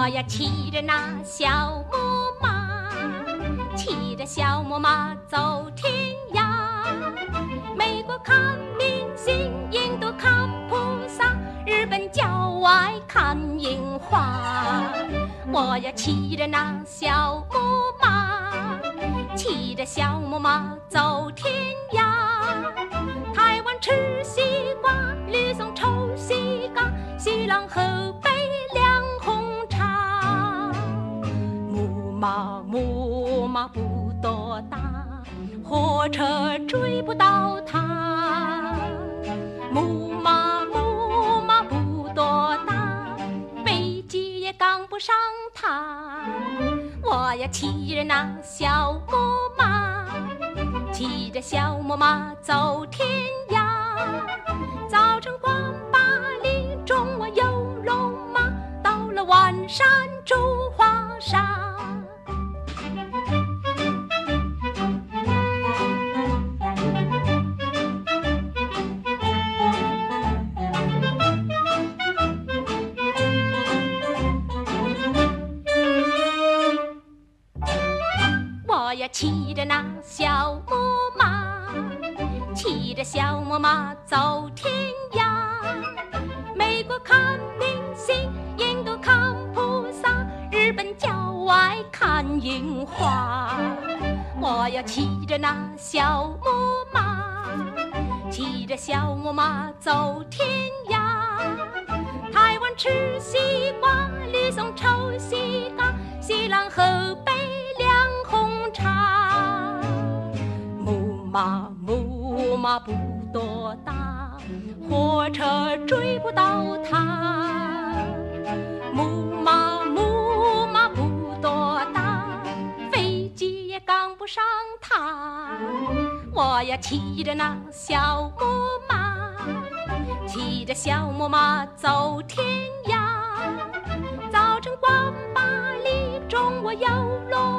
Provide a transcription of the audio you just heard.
我呀骑着那小木马，骑着小木马走天涯。美国看明星，印度看菩萨，日本郊外看樱花。我呀骑着那小木马，骑着小木马走天涯。台湾吃西瓜，吕宋抽西嘎，西朗河北凉红茶。木马不多大，火车追不到它。木马不多大，飞机也赶不上它。我呀骑着那小木马，骑着小木马走天涯。早晨逛巴黎，中午游龙马，到了晚上住华沙。我呀骑着那小木马，骑着小木马走天涯。美国看明星，印度看菩萨，日本郊外看樱花。我呀骑着那小木马，骑着小木马走天涯。台湾吃西瓜，吕宋抽西嘎，西朗河北凉红茶。木马不多大，火车追不到它。木马不多大，飞机也赶不上它。我呀骑着那小木马，骑着小木马走天涯。早晨逛巴黎，中午游龙